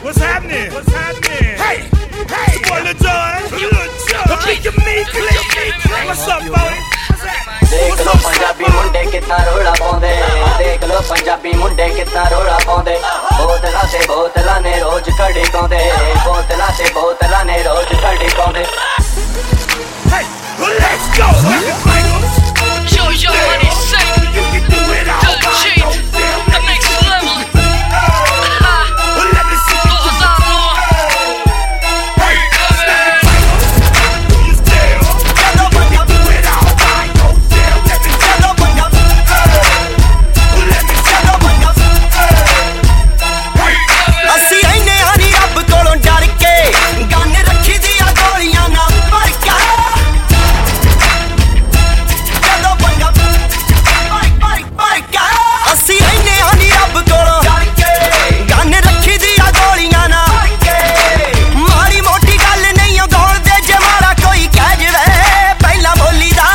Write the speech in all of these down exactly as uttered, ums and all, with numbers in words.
What's happening? What's happening? Hey, hey, boy, Lil Jon, Lil Jon, come meet me, click. What's up, boy? देख लो पंजाबी मुंडे कितना रोड़ा पाउंदे देख लो पंजाबी मुंडे कितना रोड़ा पाउंदे बोतलां ते बोतलां ने रोज कड़ी पाउंदे बोतलां ते बोतलां ने रोज कड़ी पाउंदे Hey, well, let's go. Yo, yo, money sick. You can do it all. Good shit. The next level. Well, let me see you. Cause I'm more. Hey, you still? You can do it all. Go down, let me tell you. Well, let me tell you. ਅਸੀਂ ਇੰਨੇ ਆ ਨੀ ਰੱਬ ਕੋਲੋਂ ਡਰ ਕੇ gun ਰੱਖੀ ਦੀਆਂ ਗੋਲੀਆਂ ਨਾ ਭਰ ਕੇ ਜਦੋਂ ਪੰਗਾ ਭਰ ਭਰ ਭਰ ਕੇ ਅਸੀਂ ਇੰਨੇ ਆ ਨੀ ਰੱਬ ਕੋਲੋਂ ਡਰ ਕੇ ਗੰਨ ਰੱਖੀ ਦੀਆਂ ਗੋਲੀਆਂ ਨਾ ਭਰ ਕੇ ਮਾੜੀ ਮੋਟੀ ਗੱਲ ਨਹੀਂ ਉਹ ਗੋਲਦੇ ਜੇ ਮਾੜਾ ਕੋਈ ਕਹਿ ਜਵੇ ਪਹਿਲਾਂ ਬੋਲੀ ਦਾ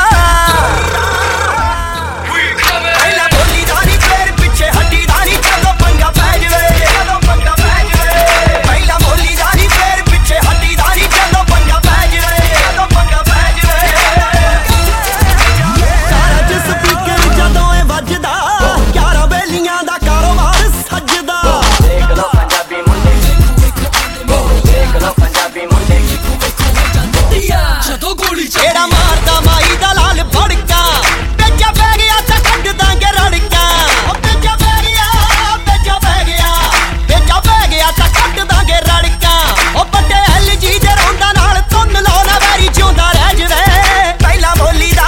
ਪਹਿਲਾਂ ਬੋਲੀ ਦਾ ਨੀ ਫੇਰ ਪਿੱਛੇ ਹੱਟੀ ਦਾ ਨੀ ਜਦੋਂ ਪੰਗਾ ਪੈ ਜਵੇ ਜਦੋਂ ਪੰਗਾ ਪੈ ਜਵੇ ਪਹਿਲਾਂ ਬੋਲੀ ਦਾ ਨੀ ਫੇਰ ਪਿੱਛੇ ਹੱਟੀ ਦਾ ਨੀ ਜਦੋਂ ਪੰਗਾ ਪੈ ਜਵੇ ਜਦੋਂ ਪੰਗਾ ਪੈ ਜਵੇ ਸਾਰਾ ਜਿਸ ਸਪੀਕਰ ਜਦੋਂ ਇਹ ਵੱਜਦਾ ਗਿਆਰਾਂ ਬੇਲੀਆਂ ਦਾ ਕਾਰੋਬਾਰ ਸੱਜਦਾ देख लो पंजाबी मुंडे देख लो पंजाबी मुंडे ਜਦੋਂ ਗੋਲੀ ਜਿਹੜਾ ਮਾਰਦਾ ਮਾਈ ਦਾ ਲਾਲ ਫੜਕਾ ਪੇਚਾ ਪੈ ਗਿਆ ਤਾਂ ਕੱਢ ਦਾਂਗੇ ਰੜਕਾ ਉਹ ਪੇਚਾ ਪੈ ਗਿਆ ਪੇਚਾ ਪੈ ਗਿਆ ਪੇਚਾ ਪੈ ਗਿਆ ਤਾਂ ਕੱਢ ਦਾਂਗੇ ਰੜਕਾ ਉਹ ਵੱਡੇ ਐਲ ਜੀ ਦੇ ਰੌਂਦਾ ਨਾਲ ਤੁੰਨ ਲਾਉਣਾ ਵੈਰੀ ਜਿਉਂਦਾ ਰਹਿ ਜਵੇ ਪਹਿਲਾਂ ਬੋਲੀ ਦਾ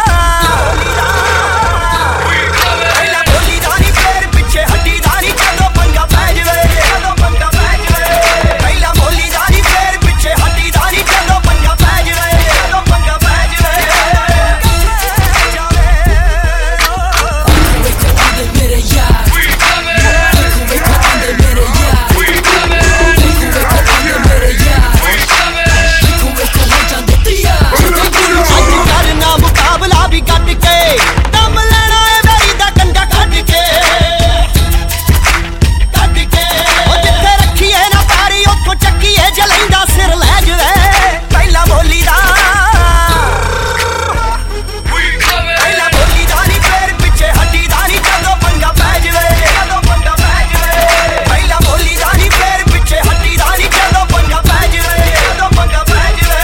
ਪਹਿਲਾਂ ਬੋਲੀ ਦਾ ਨੀ ਫੇਰ ਪਿੱਛੇ ਹੱਟੀ ਦਾ ਨੀ ਜਦੋਂ ਪੰਗਾ ਪੈ ਜਵੇ ਜਦੋਂ ਪੰਗਾ ਪੈ ਜਵੇ ਪਹਿਲਾਂ ਬੋਲੀ ਦਾ ਨੀ ਫੇਰ ਪਿੱਛੇ ਹੱਟੀ ਦਾ ਨੀ ਜਦੋਂ ਪੰਗਾ ਪੈ ਜਵੇ ਜਦੋਂ ਪੰਗਾ ਪੈ ਜਵੇ ਮੇਰੇ ਯਾਰ ਮੇਰੇ ਮੇਰੇ ਯਾਰ ਮੇਰੇ ਯਾਰ ਦੇਖੋ ਵੇਖੋ ਹੋ ਜਾਂਦੇ ਤਿਆਰ ਅੱਜ ਕਰਨਾ ਮੁਕਾਬਲਾ ਵੀ ਕੱਟ ਕੇ ਦਮ ਲੈਣਾ ਏ ਵੈਰੀ ਦਾ ਕੰਡਾ ਕੱਢ ਕੇ ਕੱਢ ਕੇ ਉਹ ਜਿੱਥੇ ਰੱਖੀਏ ਨਾ ਪਾਰੀ ਉੱਥੋਂ ਚੱਕੀਏ ਜਲੈਂਦਾ ਸਿਰ ਲੈ ਜਵੇ ਪਹਿਲਾਂ ਬੋਲੀ ਦਾ ਪਹਿਲਾਂ ਬੋਲੀ ਦਾ ਨੀ ਫੇਰ ਪਿੱਛੇ ਹੱਟੀ ਦਾ ਨੀ ਜਦੋਂ ਪੰਗਾ ਪੈ ਜਵੇ ਜਦੋਂ ਪੰਗਾ ਪੈ ਜਵੇ ਪਹਿਲਾਂ ਬੋਲੀ ਦਾ ਨੀ ਫੇਰ ਪਿੱਛੇ ਹੱਟੀ ਦਾ ਨੀ ਜਦੋਂ ਪੰਗਾ ਪੈ ਜਵੇ ਜਦੋਂ ਪੰਗਾ ਪੈ ਜਵੇ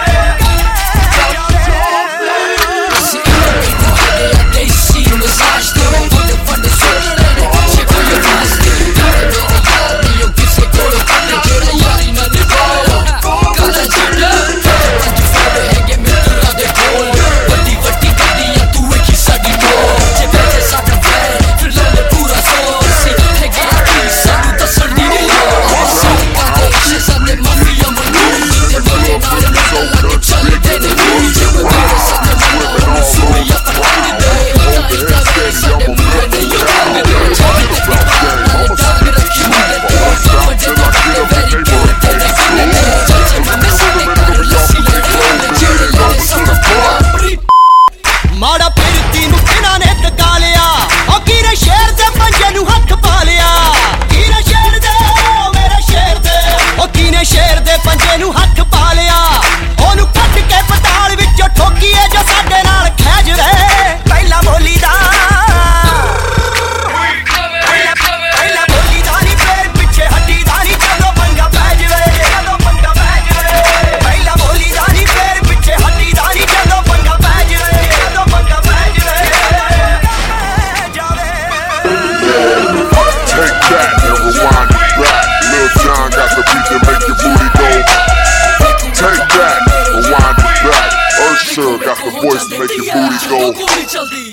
ਦੇਸੀ ਮਸਾਜ ਤੇ ਫੁੱਟ ਫੁੱਟ ਸੁਣਨੇ ਚੇਕੋ ਯੂ ਫਾਸਟ ਯੂ ਕਿਸੇ ਕੋਲ ਕੰਨ ਜਿਹੜੇ ਯਾਰੀ ਨਾ ਨਿਭਾਓ ਕਾਲਾ ਜੱਡਾ ਅੱਜ ਫਾੜੇ ਹੈਗੇ ਮਿੱਤਰਾਂ ਦੇ ਕੋਲ ਵੱਡੀ ਵੱਡੀ ਗੱਡੀਆਂ ਤੂੰ ਵੇਖੀ ਸਾਡੀ ਮੋਰ ਜੇ ਬੈਠੇ ਸਾਡਾ ਪੈ ਫਿਰ ਲੈਂਦੇ ਪੂਰਾ ਜ਼ੋਰ ਸੀ ਹੈਗੇ ਕੀ ਸਾਨੂੰ ਦੱਸਣ ਦੀ ਨਹੀਂ ਲੋੜ ਅਸੀਂ ਕਾਹਦੇ ਇਸ਼ੇ ਸਾਡੇ ਮਾਫੀਆ ਮਨੂੰ ਤੇ ਬੋਲੇ ਨਾਲ ਨਾਲ ਲੱਗੇ ਚੱਲਦੇ ਨੇ ਮੂੰਹ ਜੇ ਮੇਰੇ ਸਾਡੇ ਮਨਾਂ ਨੂੰ ਸੂਈਆ ਪਟਾਂਗੇ ਦੇ ਤਾਂ ਇੱਕ ਸਾਡੇ ਮੂਹਰੇ ਨਹੀਂ ਯਾਰਾਂਗੇ ਦੇ ਚੱਲਦੇ ਪਿਆਰ ਤਾਂ ਰੱਖੀ ਮੁੰਡੇ ਤੇ ਵੱਡੇ ਵੱਡੇ ਵੈਰੀ ਕੋਲ ਤੇ ਨੇ ਚੱਲ ਮੈਂ ਸਾਡੇ ਘਰ ਲੱਸੀ ਲੜਾਂਗੇ ਜਿਹੜੇ ਲੜੇ ਸਭ ਪੂਰੀ ਮਾੜਾ ਫਿਰਤੀ ਨੂੰ ਕਿਹਨਾਂ ਨੇ ਟਕਾ ਲਿਆ ਉਹ ਕੀਰੇ ਸ਼ੇਰ ਦੇ ਪੰਜੇ ਨੂੰ ਹੱਥ ਪਾ ਲਿਆ ਕੀਰੇ ਸ਼ੇਰ ਦੇ ਉਹ ਮੇਰੇ ਸ਼ੇਰ ਦੇ ਉਹ ਕੀਨੇ ਸ਼ੇਰ ਦੇ ਪੰਜੇ ਨੂੰ ਹੱਥ ਪਾ ਲਿਆ ਉਹਨੂੰ ਕੱਢ ਕੇ ਪਤਾਲ ਵਿੱਚੋਂ ਠੋਕੀਏ ਜੋ ਸਾਡੇ ਨਾਲ ਖਹਿ ਜਵੇ ਪਹਿਲਾਂ ਬੋਲੀ ਦਾ ਪਹਿਲਾਂ ਪਹਿਲਾਂ ਬੋਲੀ ਦਾ ਨੀ ਫੇਰ ਪਿੱਛੇ ਹੱਟੀ ਦਾ ਨੀ ਜਦੋਂ ਪੰਗਾ ਪੈ ਜਵੇ ਜਦੋਂ ਪੰਗਾ ਪੈ ਜਵੇ ਪਹਿਲਾਂ ਬੋਲੀ ਦਾ ਨੀ ਫੇਰ ਪਿੱਛੇ ਹੱਟੀ ਦਾ ਨੀ ਜਦੋਂ ਪੰਗਾ ਪੈ ਜਵੇ ਜਦੋਂ ਪੰਗਾ ਪੈ ਜਵੇ ਜਾਵੇ Take that and rewind it back. Lil Jon got the beat to make your booty go. Take that, rewind it back. Usher got the voice to make your booty go. ਗੋਲੀ ਚੱਲਦੀ